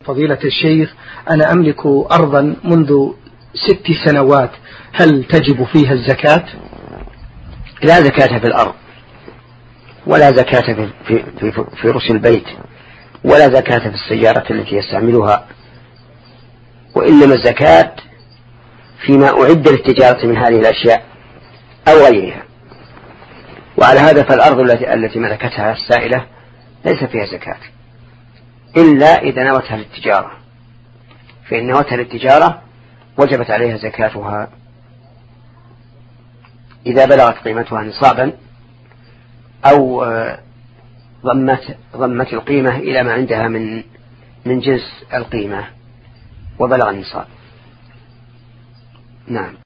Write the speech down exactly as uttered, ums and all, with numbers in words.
فضيلة الشيخ، أنا أملك أرضا منذ ست سنوات، هل تجب فيها الزكاة؟ لا زكاة في الأرض، ولا زكاة في, في, في, في رش البيت، ولا زكاة في السيارة التي يستعملها، وإنما الزكاة فيما أعد للتجارة من هذه الأشياء أو غيرها. وعلى هذا فالأرض التي, التي ملكتها السائلة ليس فيها زكاة إلا إذا نوتها للتجارة، فإن نوتها للتجارة وجبت عليها زكاتها إذا بلغت قيمتها نصابا أو ضمت, ضمت القيمة إلى ما عندها من, من جنس القيمة وبلغ النصاب. نعم.